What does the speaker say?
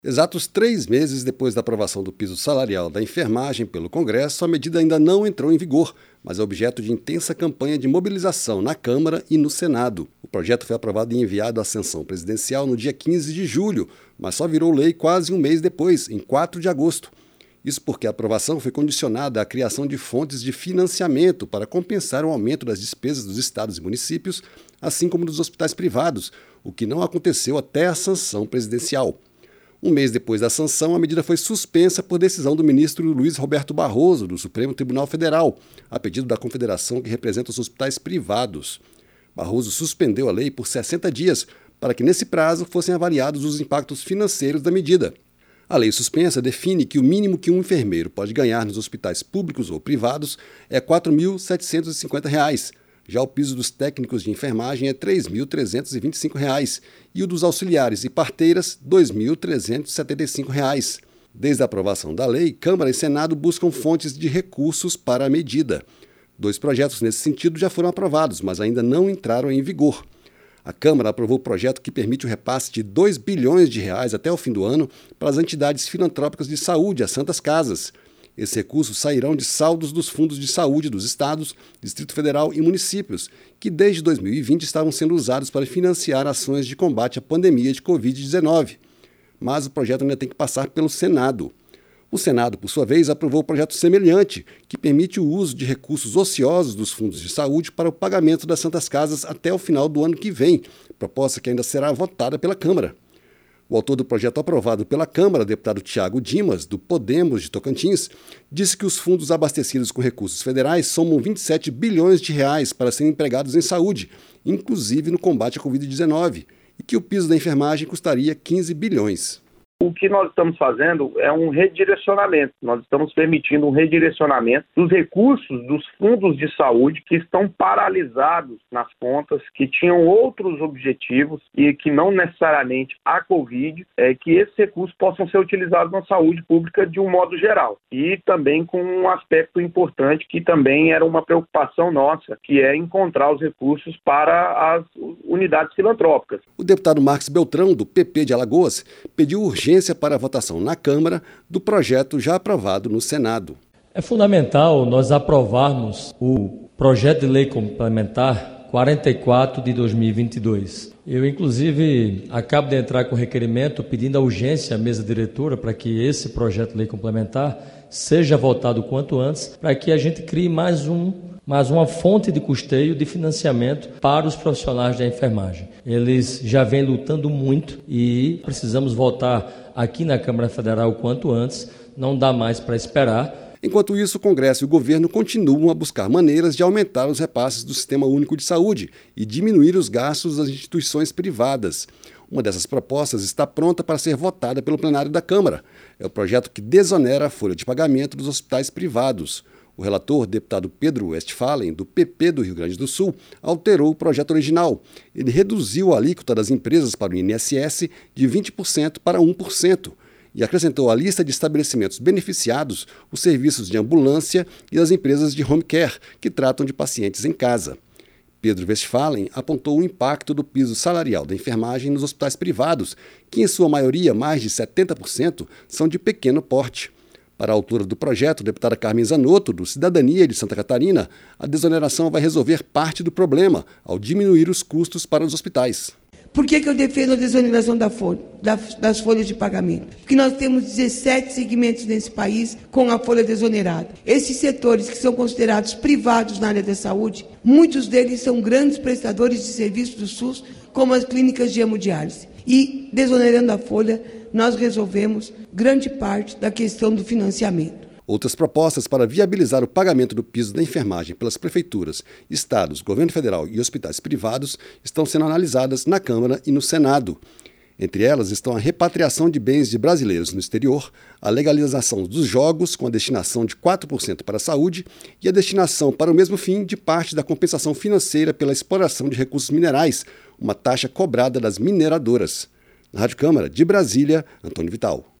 Exatos 3 meses depois da aprovação do piso salarial da enfermagem pelo Congresso, a medida ainda não entrou em vigor, mas é objeto de intensa campanha de mobilização na Câmara e no Senado. O projeto foi aprovado e enviado à sanção presidencial no dia 15 de julho, mas só virou lei quase um mês depois, em 4 de agosto. Isso porque a aprovação foi condicionada à criação de fontes de financiamento para compensar o aumento das despesas dos estados e municípios, assim como dos hospitais privados, o que não aconteceu até a sanção presidencial. Um mês depois da sanção, a medida foi suspensa por decisão do ministro Luiz Roberto Barroso, do Supremo Tribunal Federal, a pedido da confederação que representa os hospitais privados. Barroso suspendeu a lei por 60 dias, para que nesse prazo fossem avaliados os impactos financeiros da medida. A lei suspensa define que o mínimo que um enfermeiro pode ganhar nos hospitais públicos ou privados é R$ 4.750. Já o piso dos técnicos de enfermagem é R$ 3.325 e o dos auxiliares e parteiras R$ 2.375. Desde a aprovação da lei, Câmara e Senado buscam fontes de recursos para a medida. 2 projetos nesse sentido já foram aprovados, mas ainda não entraram em vigor. A Câmara aprovou o projeto que permite o repasse de R$ 2 bilhões até o fim do ano para as entidades filantrópicas de saúde, as Santas Casas. Esses recursos sairão de saldos dos fundos de saúde dos estados, Distrito Federal e municípios, que desde 2020 estavam sendo usados para financiar ações de combate à pandemia de Covid-19. Mas o projeto ainda tem que passar pelo Senado. O Senado, por sua vez, aprovou o projeto semelhante, que permite o uso de recursos ociosos dos fundos de saúde para o pagamento das Santas Casas até o final do ano que vem, proposta que ainda será votada pela Câmara. O autor do projeto aprovado pela Câmara, deputado Tiago Dimas, do Podemos de Tocantins, disse que os fundos abastecidos com recursos federais somam R$ 27 bilhões para serem empregados em saúde, inclusive no combate à Covid-19, e que o piso da enfermagem custaria 15 bilhões. O que nós estamos fazendo é um redirecionamento. Nós estamos permitindo um redirecionamento dos recursos dos fundos de saúde que estão paralisados nas contas, que tinham outros objetivos e que não necessariamente a Covid, que esses recursos possam ser utilizados na saúde pública de um modo geral. E também com um aspecto importante que também era uma preocupação nossa, que é encontrar os recursos para as unidades filantrópicas. O deputado Marcos Beltrão, do PP de Alagoas, pediu urgência para a votação na Câmara do projeto já aprovado no Senado. É fundamental nós aprovarmos o projeto de lei complementar 44 de 2022. Eu, inclusive, acabo de entrar com requerimento pedindo a urgência à mesa diretora para que esse projeto de lei complementar seja votado o quanto antes, para que a gente crie mais uma fonte de custeio de financiamento para os profissionais da enfermagem. Eles já vêm lutando muito e precisamos votar aqui na Câmara Federal o quanto antes, não dá mais para esperar. Enquanto isso, o Congresso e o governo continuam a buscar maneiras de aumentar os repasses do Sistema Único de Saúde e diminuir os gastos das instituições privadas. Uma dessas propostas está pronta para ser votada pelo plenário da Câmara. É o projeto que desonera a folha de pagamento dos hospitais privados. O relator, deputado Pedro Westphalen, do PP do Rio Grande do Sul, alterou o projeto original. Ele reduziu a alíquota das empresas para o INSS de 20% para 1%. E acrescentou à lista de estabelecimentos beneficiados os serviços de ambulância e as empresas de home care, que tratam de pacientes em casa. Pedro Westphalen apontou o impacto do piso salarial da enfermagem nos hospitais privados, que em sua maioria, mais de 70%, são de pequeno porte. Para a autora do projeto, deputada Carmen Zanotto, do Cidadania de Santa Catarina, a desoneração vai resolver parte do problema, ao diminuir os custos para os hospitais. Por que eu defendo a desoneração das folhas de pagamento? Porque nós temos 17 segmentos nesse país com a folha desonerada. Esses setores que são considerados privados na área da saúde, muitos deles são grandes prestadores de serviços do SUS, como as clínicas de hemodiálise. E, desonerando a folha, nós resolvemos grande parte da questão do financiamento. Outras propostas para viabilizar o pagamento do piso da enfermagem pelas prefeituras, estados, governo federal e hospitais privados estão sendo analisadas na Câmara e no Senado. Entre elas estão a repatriação de bens de brasileiros no exterior, a legalização dos jogos com a destinação de 4% para a saúde e a destinação para o mesmo fim de parte da compensação financeira pela exploração de recursos minerais, uma taxa cobrada das mineradoras. Na Rádio Câmara de Brasília, Antônio Vital.